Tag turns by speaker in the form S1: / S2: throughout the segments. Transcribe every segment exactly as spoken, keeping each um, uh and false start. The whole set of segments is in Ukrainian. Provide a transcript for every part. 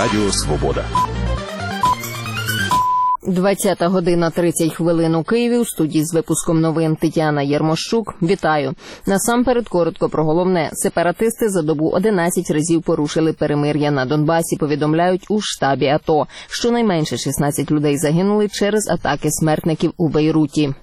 S1: Радіо Свобода.
S2: двадцята година тридцять хвилин у Києві. У студії з випуском новин Тетяна Єрмощук. Вітаю. Насамперед коротко про головне. Сепаратисти за добу одинадцять разів порушили перемир'я на Донбасі, повідомляють у штабі АТО. Щонайменше шістнадцять людей загинули через атаки смертників у Бейруті.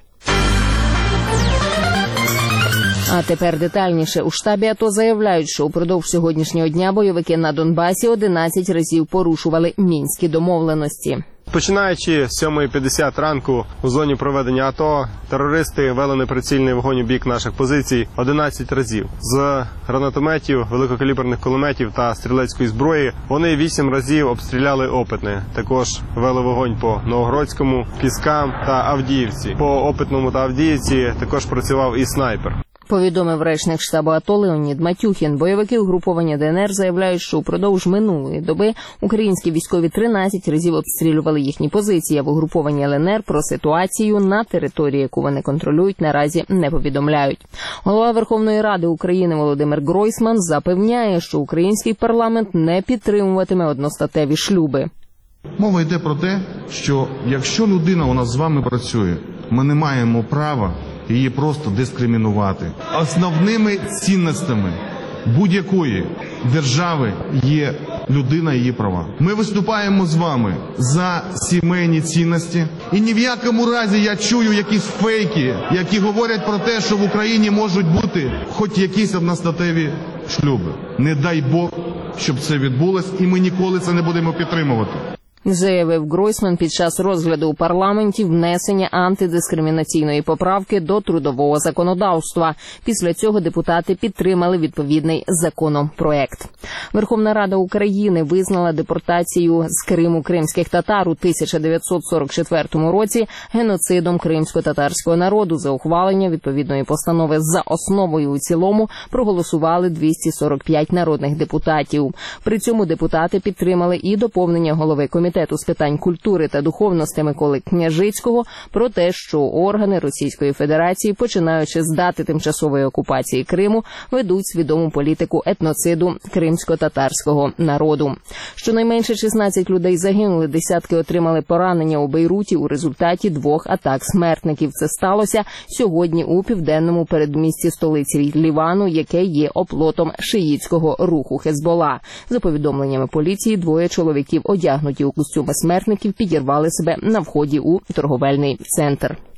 S2: А тепер детальніше. У штабі АТО заявляють, що упродовж сьогоднішнього дня бойовики на Донбасі одинадцять разів порушували мінські домовленості.
S3: Починаючи з сьомої п'ятдесят ранку у зоні проведення АТО, терористи вели неприцільний вогонь у бік наших позицій одинадцять разів. З гранатометів, великокаліберних кулеметів та стрілецької зброї вони вісім разів обстріляли Опитне. Також вели вогонь по Новогродському, Піскам та Авдіївці. По Опитному та Авдіївці також працював і снайпер.
S2: Повідомив речник штабу АТО Леонід Матюхін. Бойовики угруповання ДНР заявляють, що упродовж минулої доби українські військові тринадцять разів обстрілювали їхні позиції, а в угрупованні ЛНР про ситуацію на території, яку вони контролюють, наразі не повідомляють. Голова Верховної Ради України Володимир Гройсман запевняє, що український парламент не підтримуватиме одностатеві шлюби.
S4: Мова йде про те, що якщо людина у нас з вами працює, ми не маємо права її просто дискримінувати. Основними цінностями будь-якої держави є людина і її права. Ми виступаємо з вами за сімейні цінності. І ні в якому разі я чую якісь фейки, які говорять про те, що в Україні можуть бути хоч якісь одностатеві шлюби. Не дай Бог, щоб це відбулось, і ми ніколи це не будемо підтримувати.
S2: Заявив Гройсман під час розгляду у парламенті внесення антидискримінаційної поправки до трудового законодавства. Після цього депутати підтримали відповідний законопроект. Верховна Рада України визнала депортацію з Криму кримських татар у тисяча дев'ятсот сорок четвертому році геноцидом кримсько-татарського народу. За ухвалення відповідної постанови за основу і у цілому проголосували двісті сорок п'ять народних депутатів. При цьому депутати підтримали і доповнення голови комітету Комітету з питань культури та духовності Миколи Княжицького про те, що органи Російської Федерації, починаючи з дати тимчасової окупації Криму, ведуть свідому політику етноциду кримсько-татарського народу. Щонайменше шістнадцять людей загинули, десятки отримали поранення у Бейруті у результаті двох атак смертників. Це сталося сьогодні у південному передмісті столиці Лівану, яке є оплотом шиїтського руху Хезбола. За повідомленнями поліції, двоє чоловіків, одягнуті у костюми смертників, підірвали себе на вході у торговельний центр.